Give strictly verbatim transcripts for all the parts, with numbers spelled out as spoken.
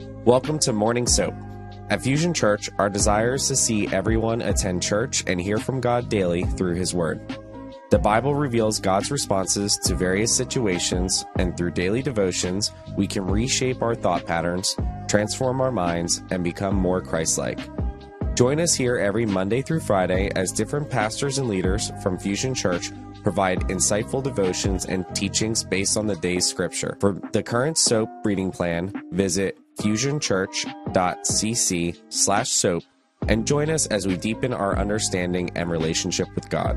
Welcome to Morning Soap. At Fusion Church, our desire is to see everyone attend church and hear from God daily through His Word. The Bible reveals God's responses to various situations, and through daily devotions, we can reshape our thought patterns, transform our minds, and become more Christ-like. Join us here every Monday through Friday as different pastors and leaders from Fusion Church provide insightful devotions and teachings based on the day's scripture. For the current soap reading plan, visit fusionchurch.cc slash soap and join us as we deepen our understanding and relationship with God.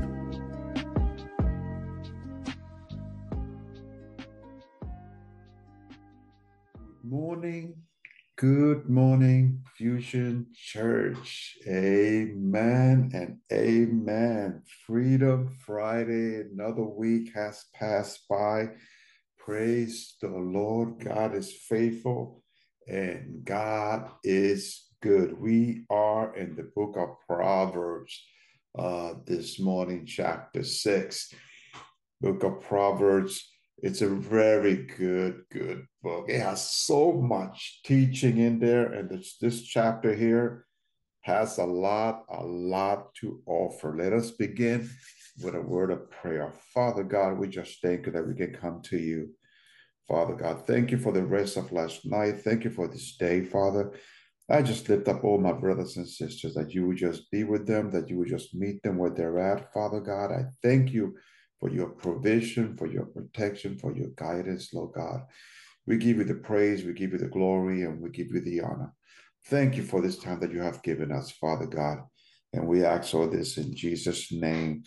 Good morning. Good morning, Fusion Church. Amen and amen. Freedom Friday, another week has passed by. Praise the Lord. God is faithful and God is good. We are in the book of Proverbs uh, this morning, chapter six. Book of Proverbs. It's a very good, good book. It has so much teaching in there, and this, this chapter here has a lot, a lot to offer. Let us begin with a word of prayer. Father God, we just thank you that we can come to you. Father God, thank you for the rest of last night. Thank you for this day, Father. I just lift up all my brothers and sisters, that you would just be with them, that you would just meet them where they're at, Father God. I thank you for your provision, for your protection, for your guidance, Lord God. We give you the praise, we give you the glory, and we give you the honor. Thank you for this time that you have given us, Father God. And we ask all this in Jesus' name.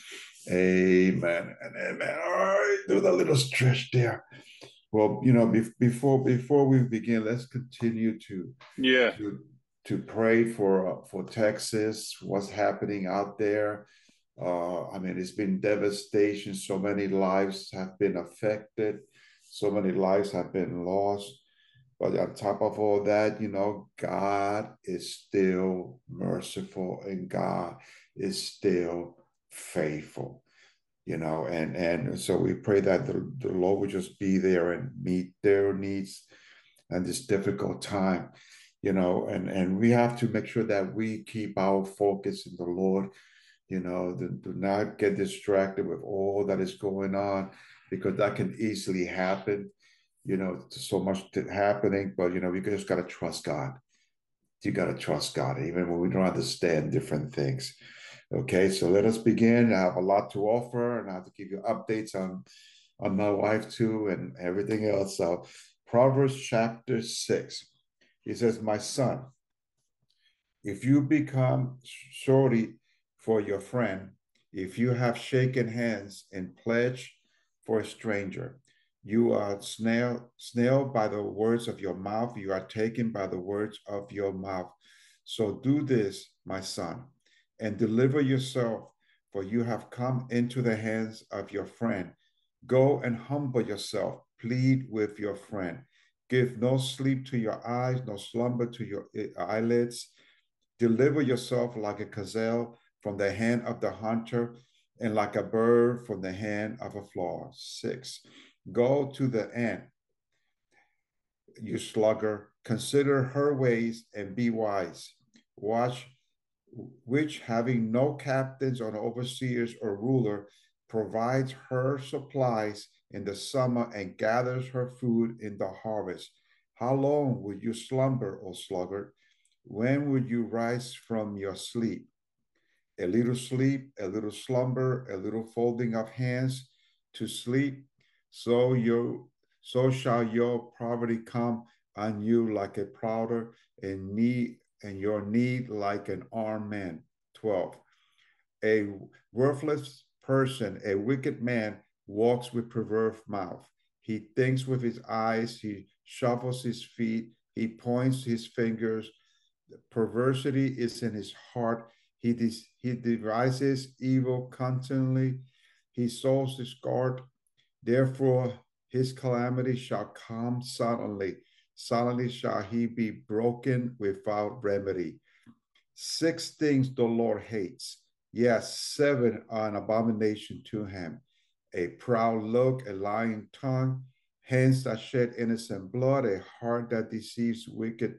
Amen and amen. All right, do the little stretch there. Well, you know, be- before before we begin, let's continue to yeah to to pray for uh, for Texas, what's happening out there. Uh, I mean, it's been devastation. So many lives have been affected. So many lives have been lost. But on top of all that, you know, God is still merciful and God is still faithful, you know, and, and so we pray that the, the Lord will just be there and meet their needs at this difficult time, you know, and, and we have to make sure that we keep our focus in the Lord. You know, do, do not get distracted with all that is going on, because that can easily happen. You know, so much happening, but, you know, we just got to trust God. You got to trust God, even when we don't understand different things. Okay, so let us begin. I have a lot to offer, and I have to give you updates on, on my wife too and everything else. So Proverbs chapter six, he says, my son, if you become surety for your friend, if you have shaken hands and pledged for a stranger, you are snailed, snailed by the words of your mouth. You are taken by the words of your mouth. So do this, my son, and deliver yourself, for you have come into the hands of your friend. Go and humble yourself. Plead with your friend. Give no sleep to your eyes, no slumber to your eyelids. Deliver yourself like a gazelle from the hand of the hunter, and like a bird from the hand of a flaw. Six, go to the ant, you sluggard. Consider her ways and be wise. Watch which, having no captains or overseers or ruler, provides her supplies in the summer and gathers her food in the harvest. How long will you slumber, O sluggard? When would you rise from your sleep? A little sleep, a little slumber, a little folding of hands to sleep. So you, so shall your poverty come on you like a prouder, and need, and your need like an armed man. twelve. A worthless person, a wicked man, walks with perverse mouth. He thinks with his eyes, he shuffles his feet, he points his fingers. Perversity is in his heart. He, des- he devises evil continually. He sows discord. Therefore, his calamity shall come suddenly. Suddenly shall he be broken without remedy. Six things the Lord hates. Yes, seven are an abomination to him: a proud look, a lying tongue, hands that shed innocent blood, a heart that deceives wicked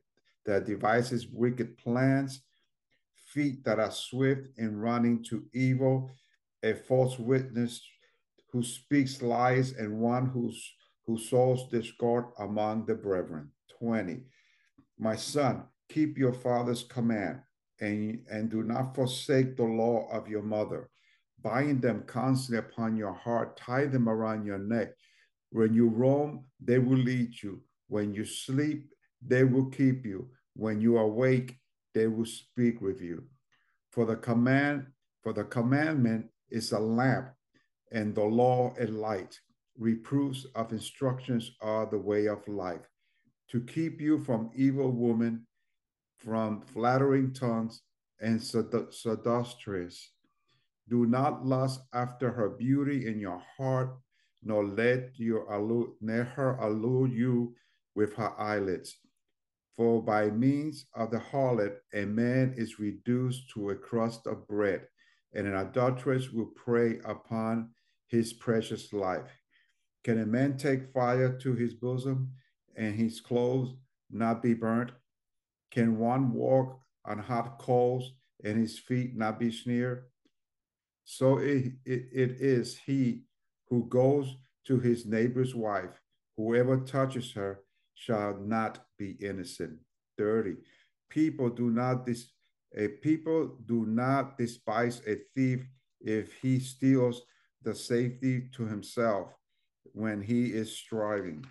that devises wicked plans, feet that are swift in running to evil, a false witness who speaks lies, and one who's, who sows discord among the brethren. twenty. My son, keep your father's command, and, and do not forsake the law of your mother. Bind them constantly upon your heart, tie them around your neck. When you roam, they will lead you. When you sleep, they will keep you. When you awake, they will speak with you. For the command, for the commandment is a lamp, and the law a light. Reproofs of instructions are the way of life, to keep you from evil women, from flattering tongues and seductress. Do not lust after her beauty in your heart, nor let your allure, let her allure you with her eyelids. For by means of the harlot, a man is reduced to a crust of bread, and an adulteress will prey upon his precious life. Can a man take fire to his bosom, and his clothes not be burnt? Can one walk on hot coals, and his feet not be smeared? So it, it, it is he who goes to his neighbor's wife. Whoever touches her shall not be innocent. thirty. People do not dis, a people do not despise a thief if he steals the safety to himself when he is striving.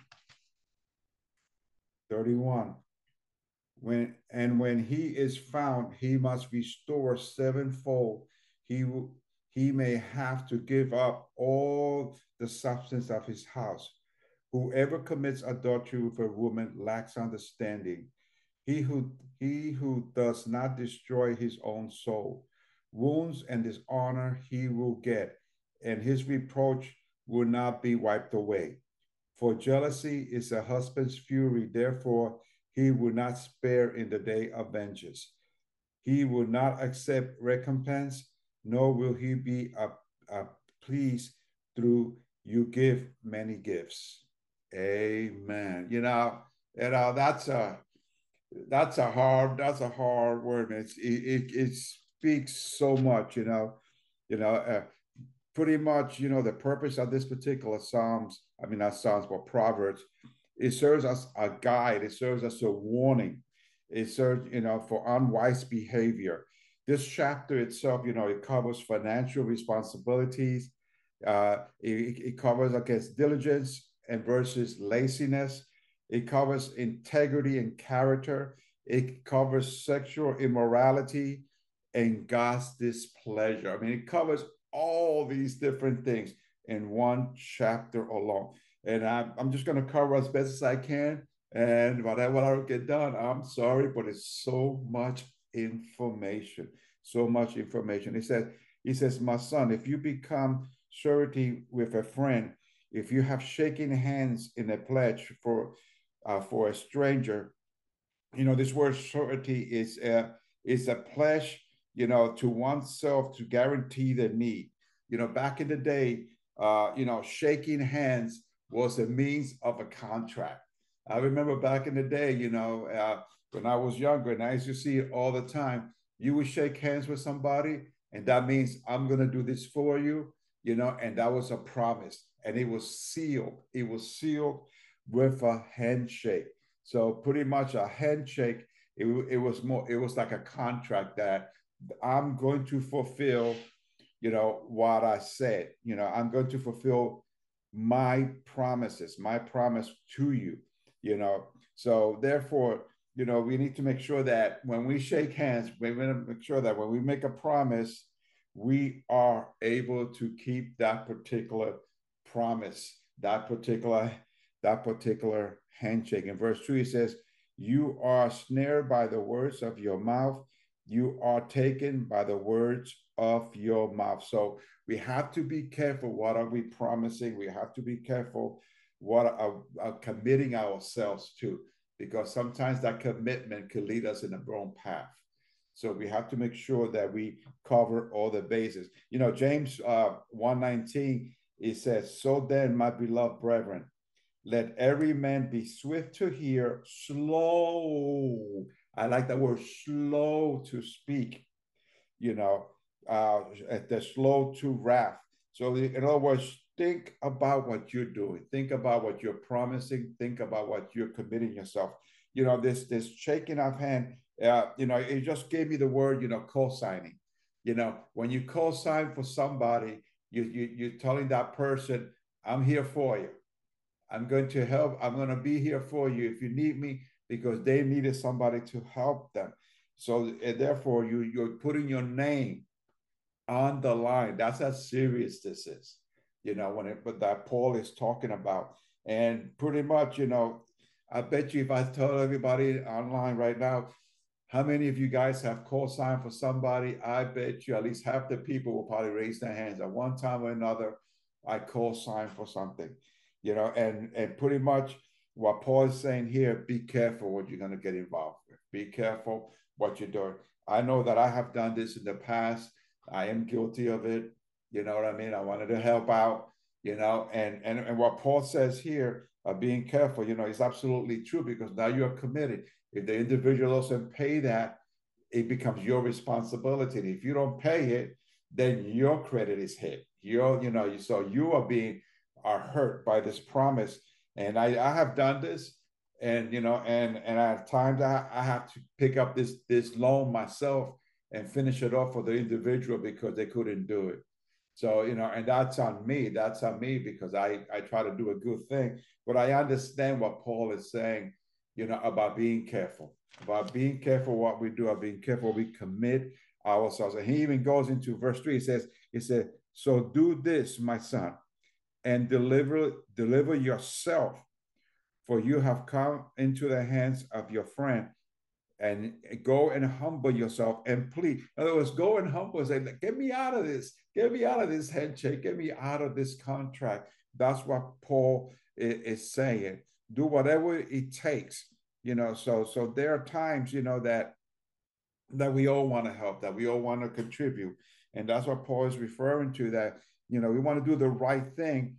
thirty-one. When and when he is found, he must restore sevenfold. He will he may have to give up all the substance of his house. Whoever commits adultery with a woman lacks understanding. He who he who does not destroy his own soul, wounds and dishonor he will get, and his reproach will not be wiped away. For jealousy is a husband's fury, therefore he will not spare in the day of vengeance. He will not accept recompense, nor will he be uh, uh, pleased through you give many gifts. Amen. You know, you know that's a that's a hard that's a hard word. It's it it, it speaks so much. You know, you know. Uh, pretty much, you know, the purpose of this particular Psalms, I mean, not Psalms, but Proverbs, it serves as a guide. It serves as a warning. It serves, you know, for unwise behavior. This chapter itself, you know, it covers financial responsibilities. Uh, it, it covers against diligence and versus laziness. It covers integrity and character. It covers sexual immorality and God's displeasure. I mean, it covers all these different things in one chapter alone. And I'm, I'm just going to cover as best as I can. And whatever I don't get done, I'm sorry, but it's so much information, so much information. He says, he says, my son, if you become surety with a friend, if you have shaken hands in a pledge for uh, for a stranger, you know, this word surety is a, is a pledge, you know, to oneself to guarantee the need. You know, back in the day, uh, you know, shaking hands was a means of a contract. I remember back in the day, you know, uh, when I was younger, and I used to see it all the time, you would shake hands with somebody, and that means I'm going to do this for you, you know, and that was a promise. And it was sealed. It was sealed with a handshake. So pretty much a handshake, it, it was more, it was like a contract that I'm going to fulfill, you know, what I said. You know, I'm going to fulfill my promises, my promise to you, you know. So therefore, you know, we need to make sure that when we shake hands, we need to make sure that when we make a promise, we are able to keep that particular promise, that particular, that particular handshake. In verse two, he says, you are snared by the words of your mouth. You are taken by the words of your mouth. So we have to be careful. What are we promising? We have to be careful what are, are committing ourselves to, because sometimes that commitment could lead us in a wrong path. So we have to make sure that we cover all the bases. You know, James uh, one nineteen, it says, so then, my beloved brethren, Let every man be swift to hear, slow. I like that word, slow to speak, you know, uh, they're slow to wrath. So, in other words, think about what you're doing. Think about what you're promising. Think about what you're committing yourself. You know, this this shaking of hand. Uh, you know, it just gave me the word, you know, co-signing. You know, when you co-sign for somebody, you, you you're telling that person, "I'm here for you. I'm going to help. I'm going to be here for you if you need me," because they needed somebody to help them. So and therefore, you you're putting your name on the line. That's how serious this is. You know, when it but that Paul is talking about, and pretty much, you know, I bet you if I tell everybody online right now, how many of you guys have co-signed for somebody? I bet you at least half the people will probably raise their hands at one time or another. I co-signed for something, you know, and and pretty much what Paul is saying here: be careful what you're going to get involved with. Be careful what you're doing. I know that I have done this in the past. I am guilty of it. You know what I mean? I wanted to help out, you know, and and, and what Paul says here, uh, being careful, you know, is absolutely true, because now you're committed. If the individual doesn't pay that, it becomes your responsibility. And if you don't pay it, then your credit is hit. You're, you know, so you are being are hurt by this promise. And I, I have done this, and you know, and and at times I, I have to pick up this this loan myself and finish it off for the individual because they couldn't do it. So, you know, and that's on me. That's on me because I, I try to do a good thing. But I understand what Paul is saying, you know, about being careful, about being careful what we do, about being careful we commit ourselves. And he even goes into verse three. He says, he said, so do this, my son, and deliver deliver yourself, for you have come into the hands of your friend, and go and humble yourself and plead. In other words, go and humble and say, get me out of this, get me out of this handshake, get me out of this contract. That's what Paul is saying. Do whatever it takes, you know. So, so there are times, you know, that that we all want to help, that we all want to contribute, and that's what Paul is referring to. That, you know, we want to do the right thing,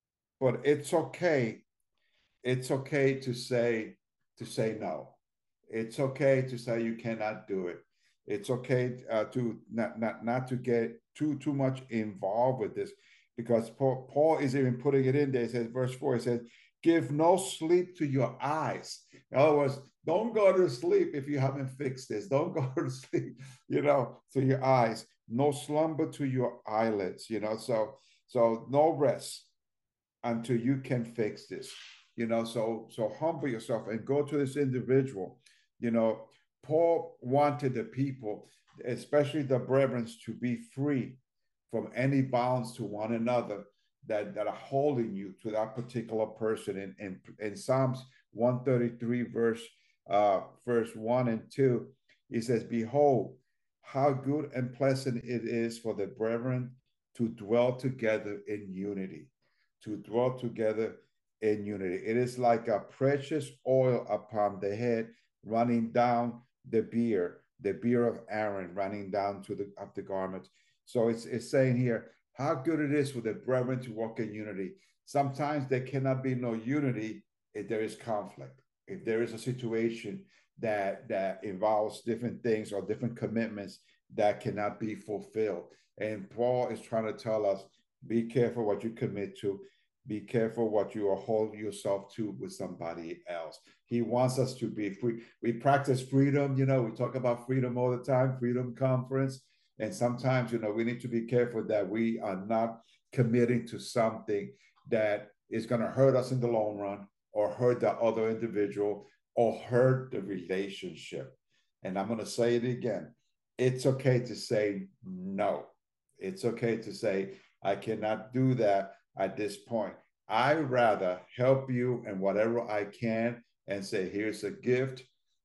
but it's okay. It's okay to say to say no. It's okay to say you cannot do it. It's okay uh, to not, not not to get too too much involved with this, because Paul, Paul is even putting it in there. It says, verse four, it says, give no sleep to your eyes. In other words, don't go to sleep if you haven't fixed this. Don't go to sleep, you know, to your eyes. No slumber to your eyelids, you know. So so no rest until you can fix this, you know. So so humble yourself and go to this individual. You know, Paul wanted the people, especially the brethren, to be free from any bounds to one another that, that are holding you to that particular person. In, in, in Psalms one thirty-three, verse uh, verse one and two, he says, behold, how good and pleasant it is for the brethren to dwell together in unity, to dwell together in unity. It is like a precious oil upon the head, running down the beard, the beard of Aaron, running down to the up the garments. So it's it's saying here how good it is for the brethren to walk in unity. Sometimes there cannot be no unity if there is conflict, if there is a situation that that involves different things or different commitments that cannot be fulfilled. And Paul is trying to tell us, be careful what you commit to. Be careful what you hold yourself to with somebody else. He wants us to be free. We practice freedom, you know, we talk about freedom all the time, freedom conference. And sometimes, you know, we need to be careful that we are not committing to something that is going to hurt us in the long run, or hurt the other individual, or hurt the relationship. And I'm going to say it again. It's okay to say no. It's okay to say, I cannot do that at this point. I rather help you in whatever I can and say, here's a gift,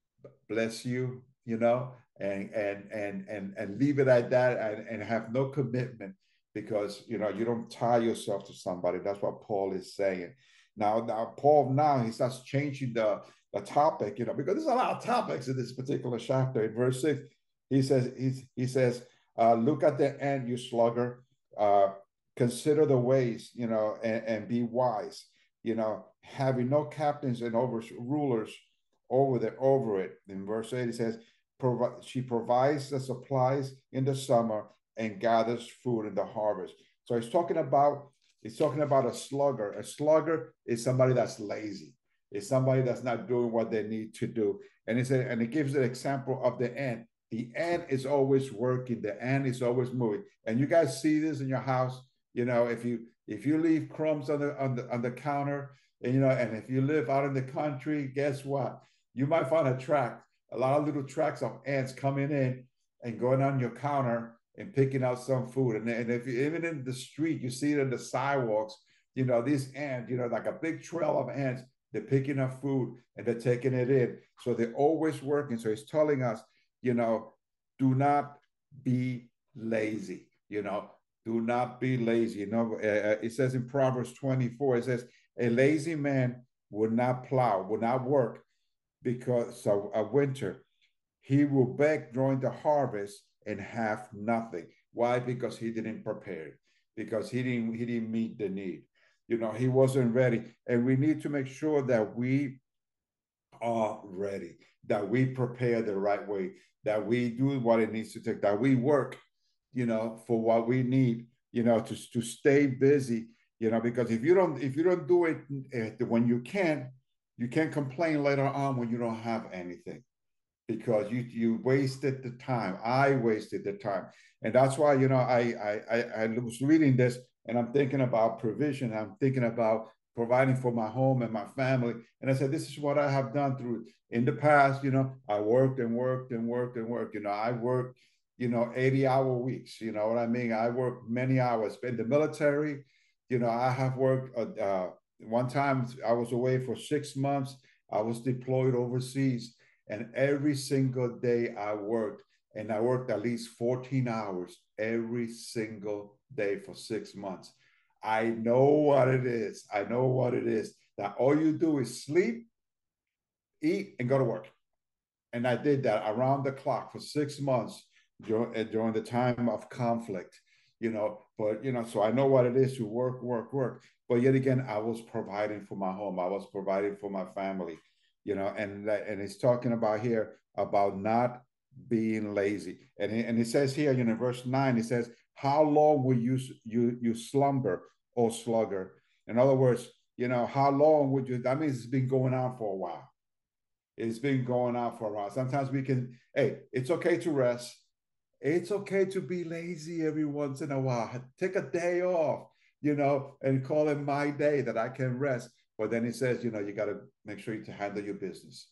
bless you, you know, and and and and and leave it at that, and, and have no commitment, because you know you don't tie yourself to somebody. That's what Paul is saying. Now, now Paul now he starts changing the the topic, you know, because there's a lot of topics in this particular chapter. In verse six, he says he's, he says, uh, look at the end, you sluggard. Uh, consider the ways, you know, and, and be wise. you know, having no captains and over rulers over the over it. In verse eight, it says, Provi- she provides the supplies in the summer and gathers food in the harvest. So he's talking about he's talking about a slugger. A slugger is somebody that's lazy. It's somebody that's not doing what they need to do. And it said, and it gives an example of the ant. The ant is always working. The ant is always moving. And you guys see this in your house. You know, if you if you leave crumbs on the on the on the counter, and you know, and if you live out in the country, guess what? You might find a track, a lot of little tracks of ants coming in and going on your counter and picking out some food. And, and if you even in the street, you see it in the sidewalks, you know, these ants, you know, like a big trail of ants, they're picking up food and they're taking it in. So they're always working. So he's telling us, you know, do not be lazy, you know, do not be lazy. You know, uh, it says in Proverbs twenty-four, it says, a lazy man will not plow, will not work because of a winter. He will beg during the harvest and have nothing. Why? Because he didn't prepare, because he didn't he didn't meet the need. You know, he wasn't ready. And we need to make sure that we are ready, that we prepare the right way, that we do what it needs to take, that we work, you know, for what we need, you know, to, to stay busy, you know, because if you don't, if you don't do it uh, when you can, you can't complain later on when you don't have anything, because you you wasted the time. I wasted the time, and that's why, you know, I I I was reading this and I'm thinking about provision. I'm thinking about providing for my home and my family, and I said, this is what I have done through in the past. You know, I worked and worked and worked and worked. You know, I worked, you know, eighty hour weeks. You know what I mean? I worked many hours in the military. You know, I have worked. Uh, uh, one time I was away for six months. I was deployed overseas, and every single day I worked, and I worked at least fourteen hours every single day for six months. I know what it is. I know what it is. That all you do is sleep, eat, and go to work. And I did that around the clock for six months during, during the time of conflict, you know. But, you know, so I know what it is to work, work, work. But yet again, I was providing for my home. I was providing for my family, you know, and and he's talking about here about not being lazy. And he, and it says here, you know, verse nine, it says, how long will you you you slumber, O slugger? In other words, you know, how long would you? That means it's been going on for a while. It's been going on for a while. Sometimes we can, hey, it's okay to rest. It's okay to be lazy every once in a while. Take a day off, you know, and call it my day that I can rest. But then he says, you know, you got to make sure you to handle your business.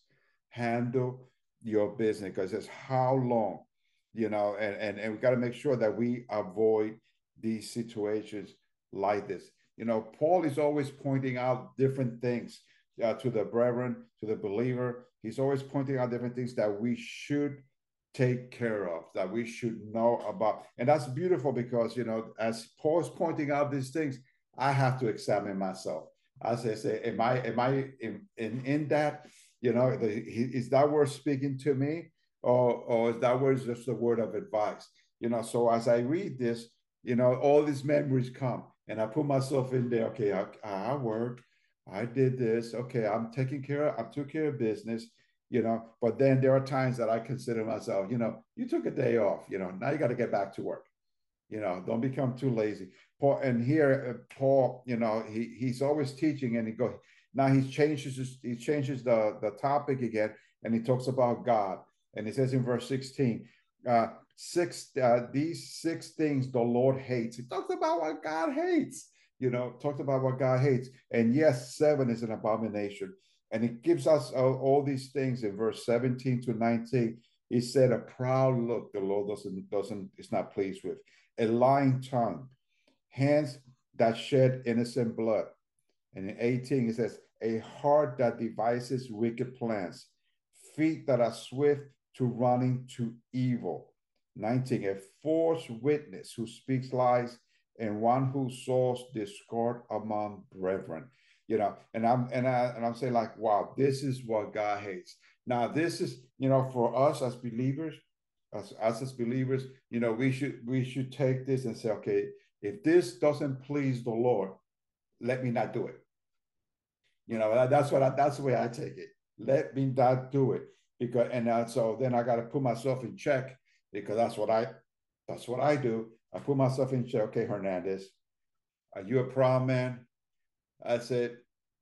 Handle your business, because it's how long, you know, and, and, and we got to make sure that we avoid these situations like this. You know, Paul is always pointing out different things uh, to the brethren, to the believer. He's always pointing out different things that we should take care of, that we should know about. And that's beautiful because, you know, as Paul's pointing out these things, I have to examine myself. I say, say, am I, am I in, in, in that, you know, the, is that word speaking to me? Or, or is that word just a word of advice? You know, so as I read this, you know, all these memories come and I put myself in there. Okay, I, I work, I did this. Okay, I'm taking care of, I took care of business, you know, but then there are times that I consider myself, you know, you took a day off, you know, now you got to get back to work. You know, don't become too lazy. Paul, and here, uh, Paul, you know, he he's always teaching, and he go now he changes he changes the the topic again, and he talks about God, and he says in verse sixteen, uh, six uh, these six things the Lord hates. He talks about what God hates. You know, talked about what God hates, and yes, seven is an abomination, and it gives us uh, all these things in verse seventeen to nineteen. He said, "A proud look, the Lord doesn't doesn't is not pleased with." A lying tongue, hands that shed innocent blood. And in eighteen, it says, a heart that devises wicked plans, feet that are swift to running to evil. nineteen, a false witness who speaks lies, and one who sows discord among brethren. You know, and I'm and I and I'm saying, like, wow, this is what God hates. Now, this is, you know, for us as believers, us, us as believers, you know, we should we should take this and say, okay, if this doesn't please the Lord, let me not do it. You know, that, that's what I, that's the way I take it. Let me not do it because, and uh, so then I got to put myself in check because that's what I, that's what I do. I put myself in check. Okay, Hernandez, are you a proud man? I said,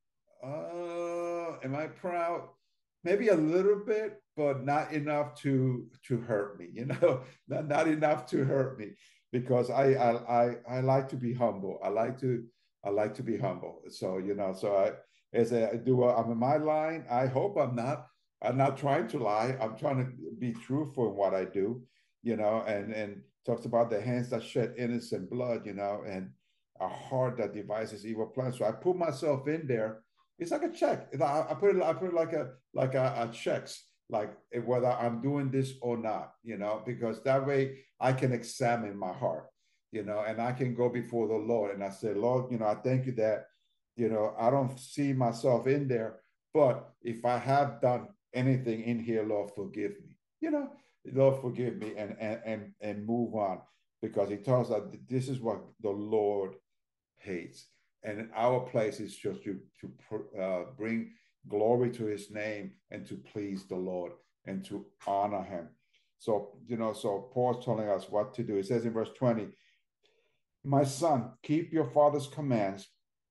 uh, am I proud? Maybe a little bit, but not enough to to hurt me. You know, not, not enough to hurt me because I, I I I like to be humble. I like to I like to be humble. So you know, so I as I do, uh, I'm in my line. I hope I'm not. I'm not trying to lie. I'm trying to be truthful in what I do. You know, and and talks about the hands that shed innocent blood. You know, and a heart that devises evil plans. So I put myself in there. It's like a check. I, put it. I put it like a like a, a checks, like whether I'm doing this or not. You know, because that way I can examine my heart. You know, and I can go before the Lord and I say, Lord, you know, I thank you that, you know, I don't see myself in there, but if I have done anything in here, Lord, forgive me. You know, Lord, forgive me, and and and and move on, because He tells us that this is what the Lord hates. And our place is just to, to uh, bring glory to His name and to please the Lord and to honor Him. So, you know, so Paul's telling us what to do. It says in verse twenty, my son, keep your father's commands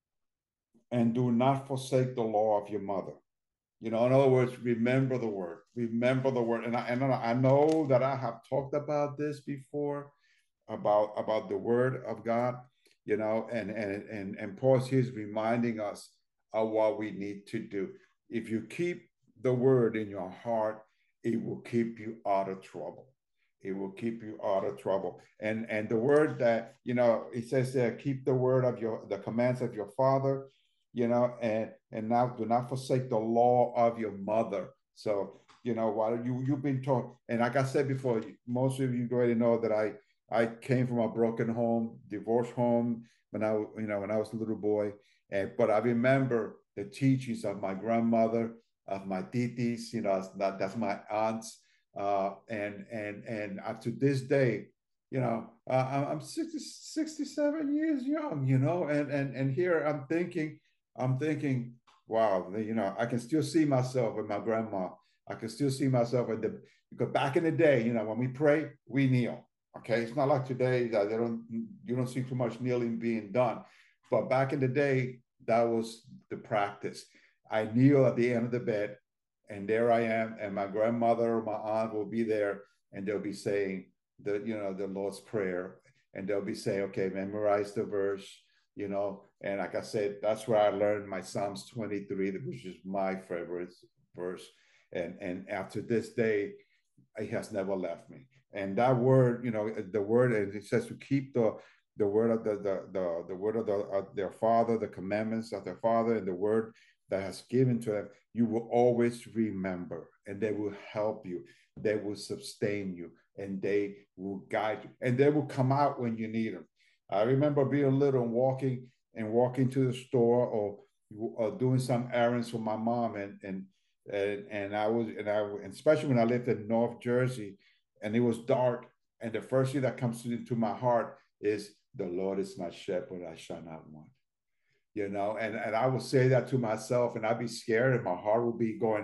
and do not forsake the law of your mother. You know, in other words, remember the word, remember the word. And I, and I know that I have talked about this before, about about the word of God, you know, and and and and Paul is reminding us of what we need to do. If you keep the word in your heart, it will keep you out of trouble. It will keep you out of trouble. And and the word that, you know, it says there, keep the word of your the commands of your father, you know, and and now do not forsake the law of your mother. So, you know, while you you've been taught, and like I said before, most of you already know that I I came from a broken home, divorced home when I, you know, when I was a little boy. And but I remember the teachings of my grandmother, of my titis, you know, that, that's my aunts, uh, and and and up to this day, you know, uh, I'm sixty, sixty-seven years young, you know, and and and here I'm thinking, I'm thinking, wow, you know, I can still see myself with my grandma. I can still see myself in the, because back in the day, you know, when we pray, we kneel. Okay, it's not like today that they don't, you don't see too much kneeling being done, but back in the day, that was the practice. I kneel at the end of the bed, and there I am, and my grandmother or my aunt will be there, and they'll be saying the, you know, the Lord's Prayer, and they'll be saying, okay, memorize the verse, you know, and like I said, that's where I learned my Psalms twenty-three, which is my favorite verse, and and after this day, it has never left me. And that word, you know, the word, and it says to keep the the word of the the the, the word of, the, of their father, the commandments of their father, and the word that has given to them. You will always remember, and they will help you. They will sustain you, and they will guide you, and they will come out when you need them. I remember being little and walking and walking to the store, or, or doing some errands for my mom, and and and, and I was, and I, and especially when I lived in North Jersey, and it was dark, and the first thing that comes into my heart is, the Lord is my shepherd, I shall not want. You know, and and I would say that to myself, and I'd be scared, and my heart would be going,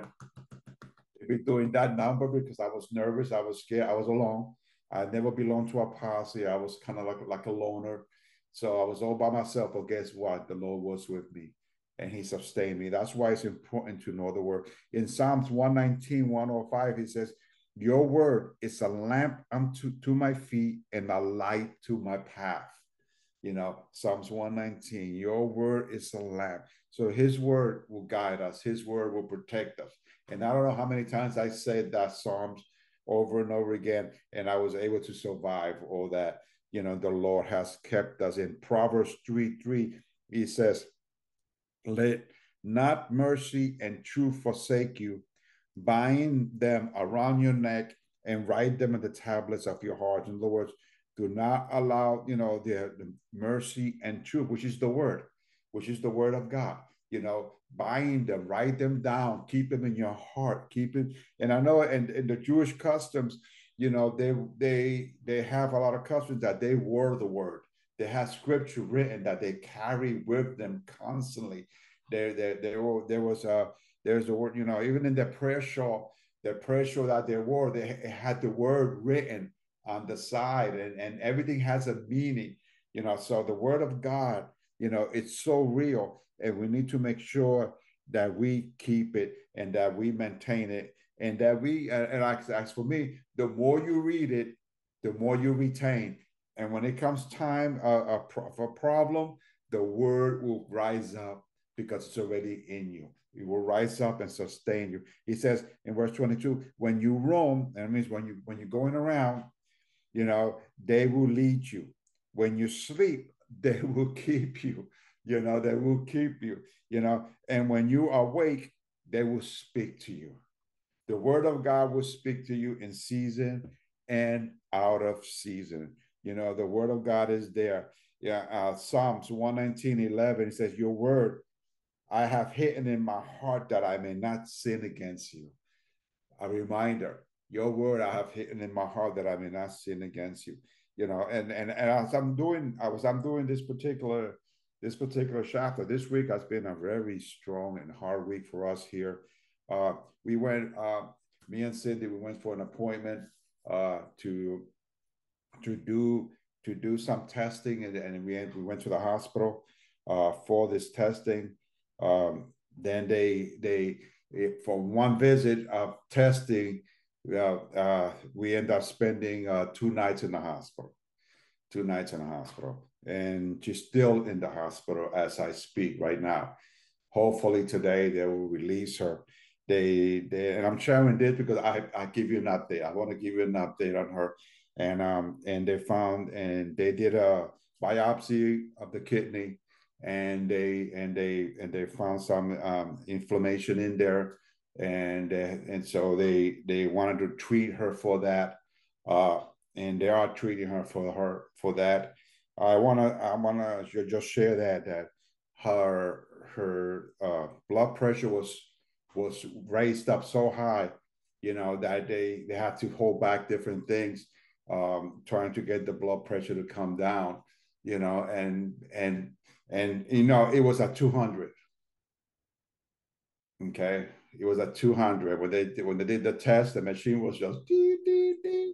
be doing that number, because I was nervous, I was scared, I was alone. I never belonged to a posse. I was kind of like like a loner, so I was all by myself. But guess what? The Lord was with me, and He sustained me. That's why it's important to know the word. In Psalms one nineteen, one oh five, He says, your word is a lamp unto to my feet and a light to my path. You know, Psalms one nineteen, your word is a lamp. So His word will guide us. His word will protect us. And I don't know how many times I said that Psalms over and over again, and I was able to survive all that. You know, the Lord has kept us. In Proverbs three three, He says, let not mercy and truth forsake you. Bind them around your neck and write them in the tablets of your heart. In other words, do not allow, you know, the, the mercy and truth, which is the word, which is the word of God. You know, bind them, write them down, keep them in your heart, keep it. And I know in, in the Jewish customs, you know, they they they have a lot of customs that they were the word. They have scripture written that they carry with them constantly. There, there, there, were, there was a there's a word, you know, even in the prayer show, the prayer show that there were, they had the word written on the side, and, and everything has a meaning, you know. So the word of God, you know, it's so real, and we need to make sure that we keep it and that we maintain it, and that we, and as, as for me, the more you read it, the more you retain. And when it comes time uh, a, a problem, the word will rise up because it's already in you. It will rise up and sustain you. He says in verse twenty-two, when you roam, that means when you when you're going around, you know, they will lead you. When you sleep, they will keep you. You know, they will keep you, you know, and when you awake, they will speak to you. The word of God will speak to you in season and out of season. You know, the word of God is there. Yeah, uh, Psalms one nineteen, eleven, it says, your word I have hidden in my heart that I may not sin against you. A reminder, your word I have hidden in my heart that I may not sin against you. You know, and and, and as I'm doing, I was I'm doing this particular this particular chapter. This week has been a very strong and hard week for us here. Uh, we went, uh, me and Cindy, we went for an appointment uh, to to do to do some testing, and, and we we went to the hospital uh, for this testing. Um, then they they for one visit of testing, uh, uh, we end up spending uh, two nights in the hospital. Two nights in the hospital, and she's still in the hospital as I speak right now. Hopefully today they will release her. They, they and I'm sharing this because I I give you an update. I want to give you an update on her, and um and they found and they did a biopsy of the kidney, and they and they and they found some um, inflammation in there, and uh, and so they they wanted to treat her for that, uh, and they are treating her for her for that. I wanna I wanna just share that that her her uh, blood pressure was was raised up so high, you know, that they they had to hold back different things, um, trying to get the blood pressure to come down, you know, and and and you know it was at two hundred. Okay, it was at two hundred when they when they did the test. The machine was just dee, dee, dee,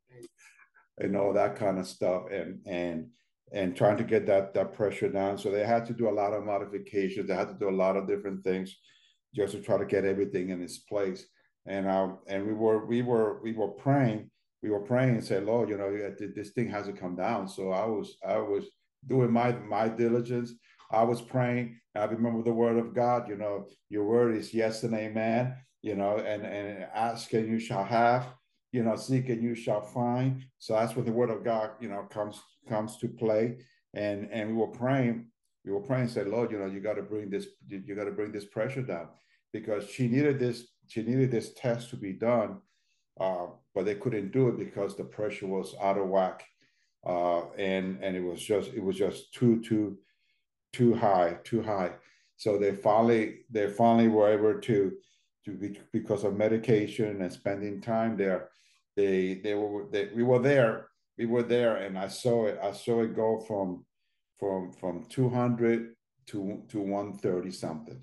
and all that kind of stuff, and and and trying to get that that pressure down. So they had to do a lot of modifications. They had to do a lot of different things just to try to get everything in its place. And um and we were we were we were praying. We were praying and said, Lord, you know, this thing has to come down. So I was I was doing my my diligence. I was praying. I remember the word of God. You know, your word is yes and amen. You know, and and ask and you shall have, you know, seek and you shall find. So that's when the word of God, you know, comes comes to play. And and we were praying, we were praying, said, Lord, you know, you got to bring this, you got to bring this pressure down, because she needed this, she needed this test to be done, uh, but they couldn't do it because the pressure was out of whack, uh, and and it was just it was just too too too high, too high. So they finally they finally were able to to be, because of medication and spending time there. They they were they, we were there we were there, and I saw it I saw it go from from from two hundred to to one thirty something.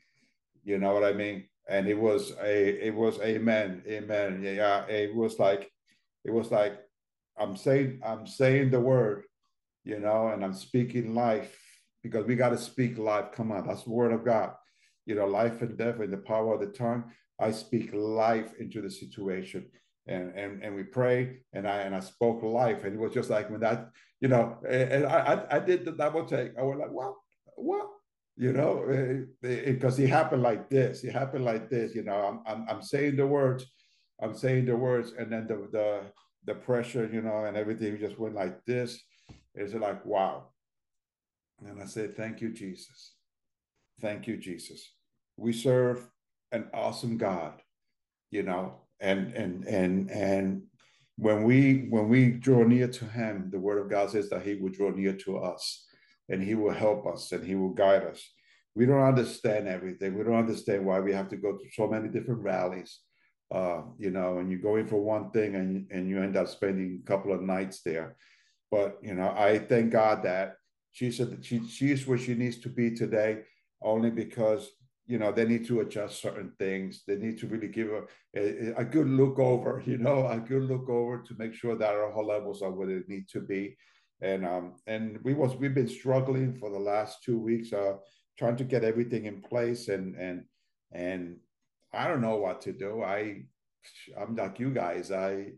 You know what I mean? And it was a it was amen, amen. Yeah, it was like it was like I'm saying I'm saying the word, you know, and I'm speaking life, because we got to speak life. Come on, that's the word of God. You know, life and death and the power of the tongue. I speak life into the situation. And and and we prayed, and I and I spoke life. And it was just like when that, you know, and, and I I did the double take. I was like, what? What? You know, because it, it, it happened like this. It happened like this. You know, I'm I'm I'm saying the words, I'm saying the words, and then the the the pressure, you know, and everything just went like this. It's like, wow. And I said, thank you, Jesus. Thank you, Jesus. We serve an awesome God, you know, and and and and when we when we draw near to him, the word of God says that he will draw near to us, and he will help us, and he will guide us. We don't understand everything. We don't understand why we have to go through so many different rallies. Uh, you know, and you go in for one thing, and, and you end up spending a couple of nights there. But, you know, I thank God that she said that she, she is where she needs to be today. only because, you know, they need to adjust certain things. They need to really give a, a, a good look over, you know, a good look over to make sure that our whole levels are where they need to be. And um and we was we've been struggling for the last two weeks, uh, trying to get everything in place, and and and I don't know what to do. I I'm like you guys. I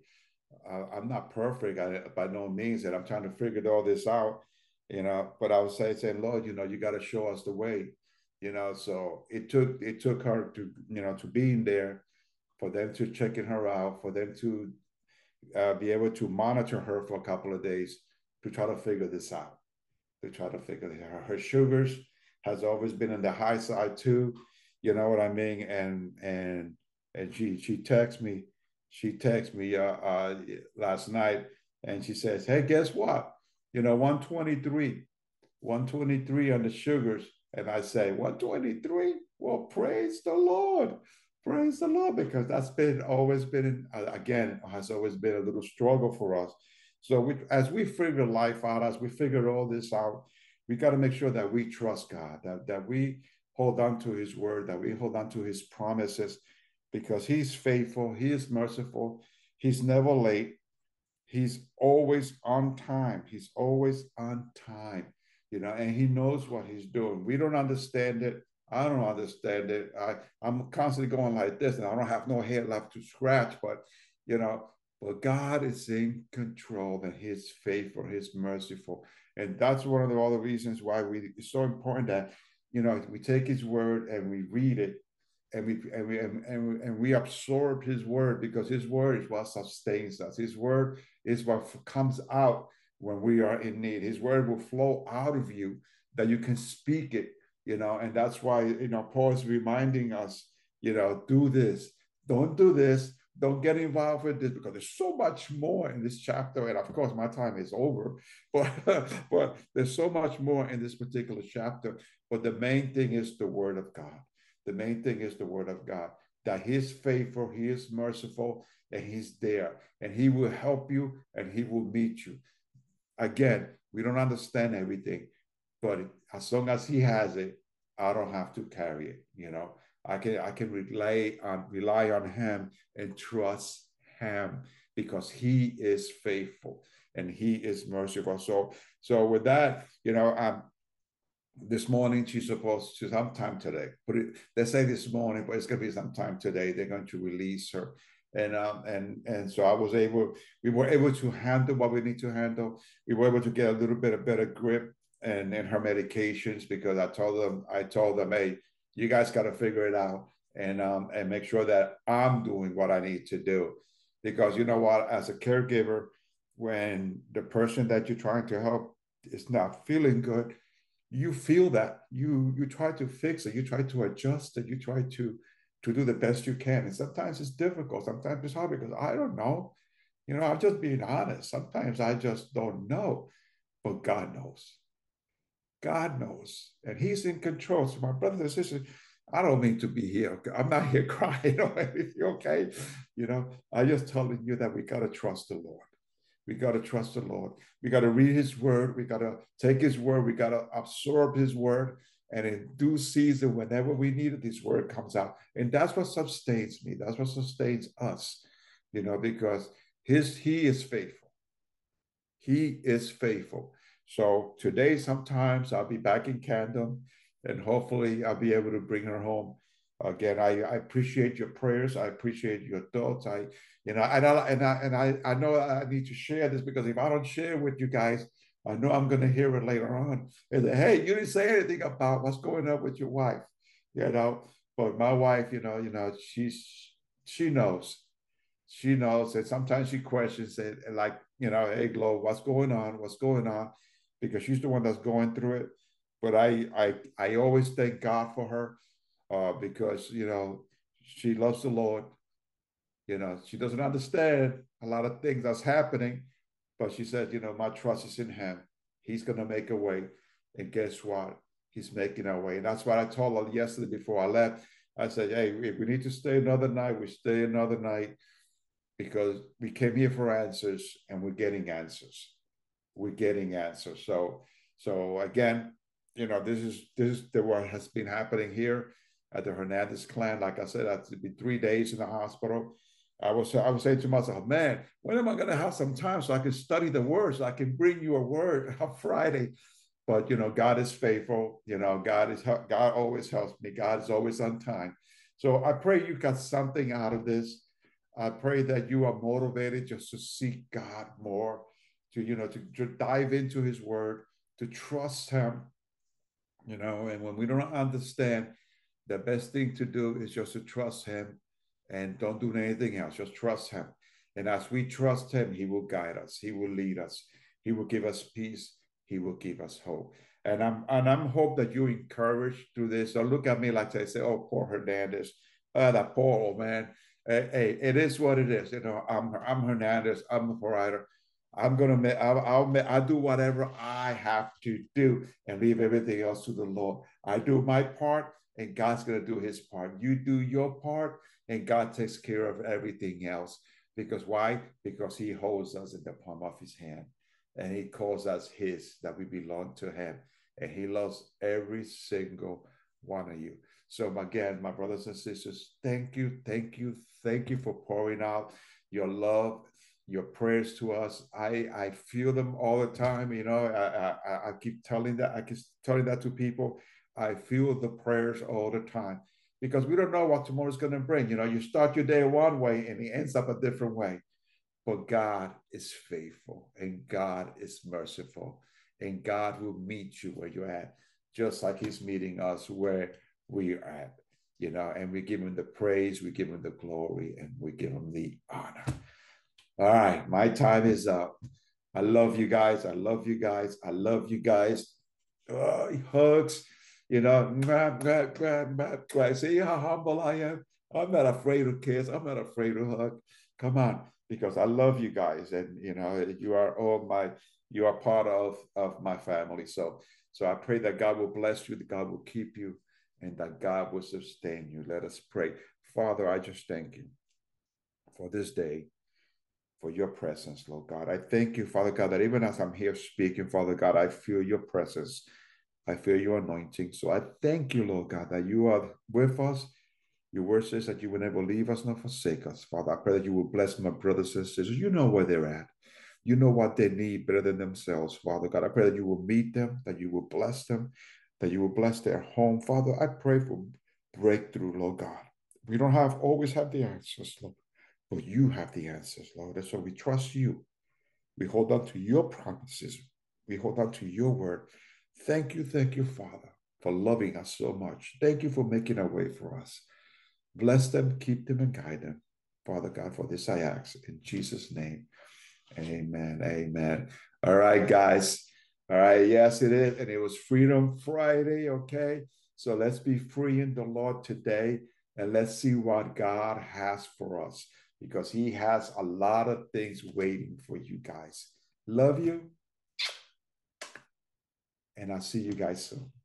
I, I'm not perfect I, by no means, and I'm trying to figure all this out, you know. But I was saying, saying, Lord, you know, you got to show us the way, you know. So it took it took her to, you know, to being there, for them to checking her out, for them to uh, be able to monitor her for a couple of days to try to figure this out, to try to figure it out. Her sugars has always been on the high side too, you know what I mean? And and and she she texts me, she texts me uh, uh, last night, and she says, "Hey, guess what? You know, one twenty-three, one twenty-three on the sugars." And I say, one twenty-three? Well, praise the Lord. Praise the Lord, because that's been always been, uh, again, has always been a little struggle for us. So we, as we figure life out, as we figure all this out, we got to make sure that we trust God, that, that we hold on to his word, that we hold on to his promises, because he's faithful, he is merciful, he's never late, he's always on time, he's always on time, you know, and he knows what he's doing. We don't understand it. I don't understand it. I, I'm constantly going like this, and I don't have no hair left to scratch, but, you know, but God is in control, and he's faithful, he's merciful. And that's one of the, all the reasons why we, it's so important that, you know, we take his word and we read it, and we and we and, and, and we absorb his word, because his word is what sustains us. His word is what comes out when we are in need. His word will flow out of you, that you can speak it, you know. And that's why, you know, Paul is reminding us, you know, do this, don't do this, don't get involved with this, because there's so much more in this chapter. And of course, my time is over, but but there's so much more in this particular chapter. But the main thing is the word of God. The main thing is the word of God, that he is faithful, he is merciful, and he's there, and he will help you, and he will meet you. Again, we don't understand everything, but as long as he has it, I don't have to carry it. You know, I can I can rely on rely on him and trust him, because he is faithful and he is merciful. So so with that, you know, um, this morning she's supposed to, sometime today, but it, they say this morning, but it's going to be sometime today, they're going to release her. And um and and so I was able, we were able to handle what we need to handle. We were able to get a little bit of better grip and and her medications, because i told them i told them hey, you guys got to figure it out, and um and make sure that I'm doing what I need to do. Because you know what, as a caregiver, when the person that you're trying to help is not feeling good, you feel that, you you try to fix it, you try to adjust it, you try to to do the best you can. And sometimes it's difficult, sometimes it's hard, because I don't know, you know, I'm just being honest, sometimes I just don't know. But God knows, God knows, and he's in control. So my brothers and sisters, I don't mean to be here, I'm not here crying or anything, okay? You know, I just telling you that we got to trust the Lord. We got to trust the Lord. We got to read his word. We got to take his word. We got to absorb his word. And in due season, whenever we need it, his word comes out. And that's what sustains me. That's what sustains us, you know, because his he is faithful. He is faithful. So today, sometimes I'll be back in Camden, and hopefully I'll be able to bring her home. Again, I, I appreciate your prayers. I appreciate your thoughts. I, you know, and I and I and I, I know I need to share this, because if I don't share with you guys, I know I'm going to hear it later on. And hey, you didn't say anything about what's going on with your wife, you know. But my wife, you know, you know, she's she knows, she knows, and sometimes she questions it, like, you know, hey, Glo, what's going on? What's going on? Because she's the one that's going through it. But I, I, I always thank God for her, uh, because, you know, she loves the Lord. You know, she doesn't understand a lot of things that's happening, but she said, you know, my trust is in him. He's going to make a way. And guess what? He's making a way. And that's what I told her yesterday before I left. I said, hey, if we need to stay another night, we stay another night, because we came here for answers, and we're getting answers. We're getting answers. So, so again, you know, this is this is the what has been happening here at the Hernandez clan. Like I said, I had to be three days in the hospital. I was I was saying to myself, man, when am I going to have some time so I can study the word, so I can bring you a word on Friday? But you know, God is faithful. You know, God is God always helps me. God is always on time. So I pray you got something out of this. I pray that you are motivated just to seek God more, to you know, to, to dive into His Word, to trust Him. You know, and when we don't understand, the best thing to do is just to trust Him, and don't do anything else. Just trust Him. And as we trust Him, He will guide us. He will lead us. He will give us peace. He will give us hope. And I'm and I'm hope that you encouraged through this. So look at me like I say, oh, poor Hernandez. Oh, that poor old man. Hey, hey, it is what it is. You know, I'm I'm Hernandez. I'm the writer. I'm gonna make. I'll, I'll I'll do whatever I have to do and leave everything else to the Lord. I do my part, and God's gonna do His part. You do your part, and God takes care of everything else. Because why? Because He holds us in the palm of His hand, and He calls us His, that we belong to Him, and He loves every single one of you. So again, my brothers and sisters, thank you, thank you, thank you for pouring out your love, your prayers to us. I I feel them all the time. You know, I I, I keep telling that I keep telling that to people. I feel the prayers all the time because we don't know what tomorrow's going to bring. You know, you start your day one way and it ends up a different way. But God is faithful and God is merciful and God will meet you where you're at, just like He's meeting us where we're at. You know, and we give Him the praise, we give Him the glory, and we give Him the honor. All right, my time is up. I love you guys. I love you guys. I love you guys. Oh, hugs, you know. Mwah, mwah, mwah, mwah, mwah. See how humble I am. I'm not afraid to kiss. I'm not afraid to hug. Come on, because I love you guys, and you know you are all my. You are part of of my family. So so I pray that God will bless you, that God will keep you, and that God will sustain you. Let us pray. Father, I just thank you for this day, for your presence, Lord God. I thank you, Father God, that even as I'm here speaking, Father God, I feel your presence. I feel your anointing. So I thank you, Lord God, that you are with us. Your word says that you will never leave us nor forsake us. Father, I pray that you will bless my brothers and sisters. You know where they're at. You know what they need better than themselves, Father God. I pray that you will meet them, that you will bless them, that you will bless their home. Father, I pray for breakthrough, Lord God. We don't have always have the answers, Lord, but you have the answers, Lord. And so we trust you. We hold on to your promises. We hold on to your word. Thank you, thank you, Father, for loving us so much. Thank you for making a way for us. Bless them, keep them, and guide them. Father God, for this I ask in Jesus' name. Amen. Amen. All right, guys. All right. Yes, it is. And it was Freedom Friday. Okay. So let's be free in the Lord today and let's see what God has for us because He has a lot of things waiting for you guys. Love you. And I'll see you guys soon.